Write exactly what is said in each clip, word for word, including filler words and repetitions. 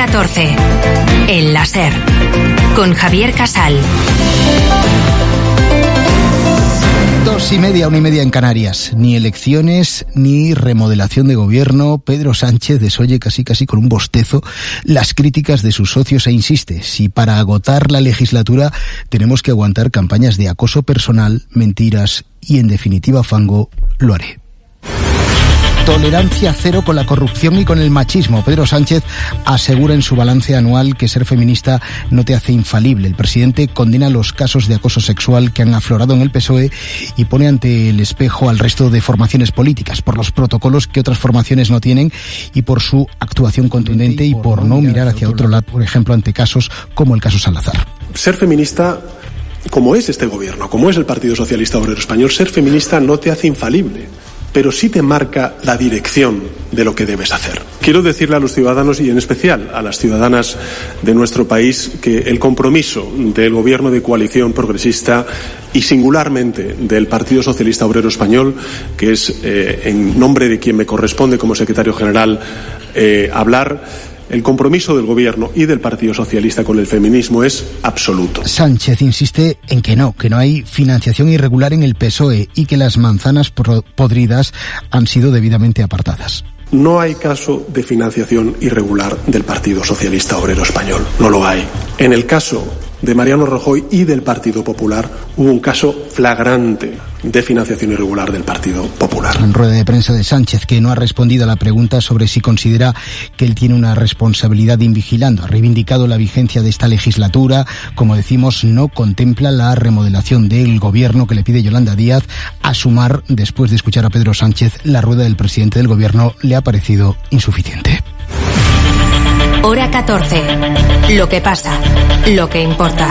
catorce. El láser. Con Javier Casal. Dos y media, una y media en Canarias. Ni elecciones, ni remodelación de gobierno. Pedro Sánchez desoye casi casi con un bostezo las críticas de sus socios e insiste, si para agotar la legislatura tenemos que aguantar campañas de acoso personal, mentiras y en definitiva fango, lo haré. Tolerancia cero con la corrupción y con el machismo. Pedro Sánchez asegura en su balance anual que ser feminista no te hace infalible. El presidente condena los casos de acoso sexual que han aflorado en el P S O E y pone ante el espejo al resto de formaciones políticas por los protocolos que otras formaciones no tienen y por su actuación contundente y por no mirar hacia otro lado, por ejemplo, ante casos como el caso Salazar. Ser feminista, como es este gobierno, como es el Partido Socialista Obrero Español, ser feminista no te hace infalible, pero sí te marca la dirección de lo que debes hacer. Quiero decirle a los ciudadanos y en especial a las ciudadanas de nuestro país que el compromiso del Gobierno de coalición progresista y singularmente del Partido Socialista Obrero Español, que es eh, en nombre de quien me corresponde como secretario general eh, hablar, el compromiso del Gobierno y del Partido Socialista con el feminismo es absoluto. Sánchez insiste en que no, que no hay financiación irregular en el P S O E y que las manzanas podridas han sido debidamente apartadas. No hay caso de financiación irregular del Partido Socialista Obrero Español, no lo hay. En el caso de Mariano Rajoy y del Partido Popular hubo un caso flagrante de financiación irregular del Partido Popular. En rueda de prensa de Sánchez, que no ha respondido a la pregunta sobre si considera que él tiene una responsabilidad invigilando. Ha reivindicado la vigencia de esta legislatura. Como decimos, no contempla la remodelación del gobierno que le pide Yolanda Díaz. A sumar, después de escuchar a Pedro Sánchez, la rueda del presidente del gobierno le ha parecido insuficiente. Hora catorce. Lo que pasa, lo que importa.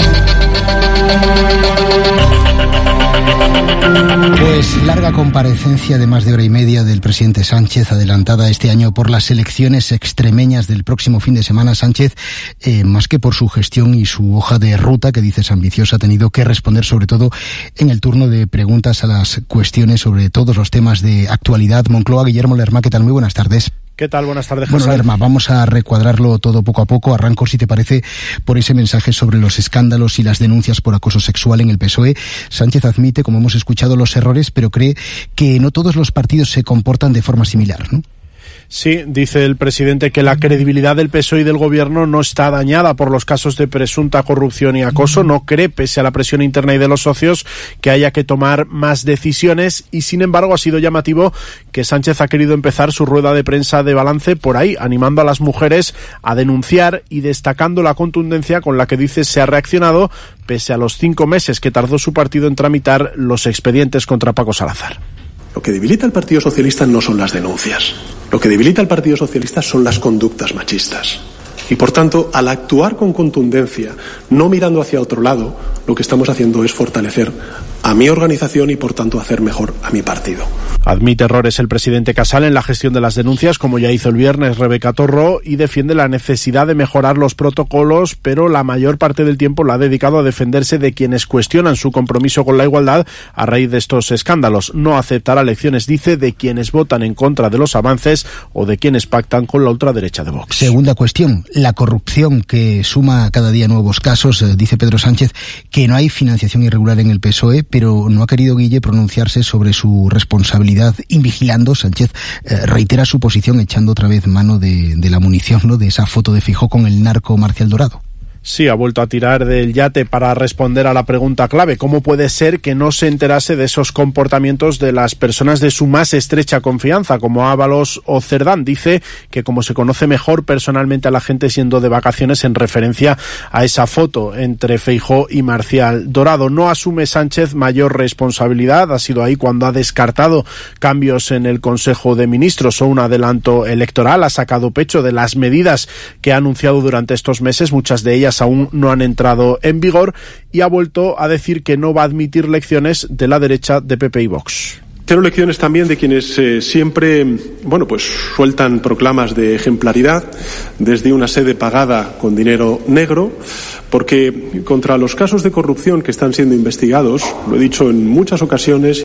Pues larga comparecencia de más de hora y media del presidente Sánchez, adelantada este año por las elecciones extremeñas del próximo fin de semana. Sánchez, eh, más que por su gestión y su hoja de ruta, que dices ambiciosa, ha tenido que responder sobre todo en el turno de preguntas a las cuestiones sobre todos los temas de actualidad. Moncloa, Guillermo Lerma, ¿qué tal? Muy buenas tardes. ¿Qué tal? Buenas tardes, José. Bueno, Lerma, vamos a recuadrarlo todo poco a poco. Arranco, si te parece, por ese mensaje sobre los escándalos y las denuncias por acoso sexual en el P S O E. Sánchez admite, como hemos escuchado, los errores, pero cree que no todos los partidos se comportan de forma similar, ¿no? Sí, dice el presidente que la credibilidad del P S O E y del gobierno no está dañada por los casos de presunta corrupción y acoso. No cree, pese a la presión interna y de los socios, que haya que tomar más decisiones y, sin embargo, ha sido llamativo que Sánchez ha querido empezar su rueda de prensa de balance por ahí, animando a las mujeres a denunciar y destacando la contundencia con la que dice se ha reaccionado, pese a los cinco meses que tardó su partido en tramitar los expedientes contra Paco Salazar. Lo que debilita al Partido Socialista no son las denuncias. Lo que debilita al Partido Socialista son las conductas machistas. Y, por tanto, al actuar con contundencia, no mirando hacia otro lado, lo que estamos haciendo es fortalecer a mi organización y, por tanto, hacer mejor a mi partido. Admite errores el presidente Casal en la gestión de las denuncias, como ya hizo el viernes Rebeca Torró, y defiende la necesidad de mejorar los protocolos, pero la mayor parte del tiempo la ha dedicado a defenderse de quienes cuestionan su compromiso con la igualdad a raíz de estos escándalos. No aceptará lecciones, dice, de quienes votan en contra de los avances o de quienes pactan con la ultraderecha de Vox. Segunda cuestión, la corrupción, que suma cada día nuevos casos. Eh, dice Pedro Sánchez que no hay financiación irregular en el P S O E, pero no ha querido Guille pronunciarse sobre su responsabilidad invigilando. Sánchez eh, reitera su posición echando otra vez mano de, de la munición, ¿no?, de esa foto de Feijóo con el narco Marcial Dorado. Sí, ha vuelto a tirar del yate para responder a la pregunta clave. ¿Cómo puede ser que no se enterase de esos comportamientos de las personas de su más estrecha confianza, como Ábalos o Cerdán? Dice que como se conoce mejor personalmente a la gente siendo de vacaciones, en referencia a esa foto entre Feijóo y Marcial Dorado. No asume Sánchez mayor responsabilidad. Ha sido ahí cuando ha descartado cambios en el Consejo de Ministros o un adelanto electoral. Ha sacado pecho de las medidas que ha anunciado durante estos meses, muchas de ellas aún no han entrado en vigor, y ha vuelto a decir que no va a admitir lecciones de la derecha de P P y Vox. Quiero lecciones también de quienes eh, siempre, bueno, pues sueltan proclamas de ejemplaridad desde una sede pagada con dinero negro, porque contra los casos de corrupción que están siendo investigados, lo he dicho en muchas ocasiones,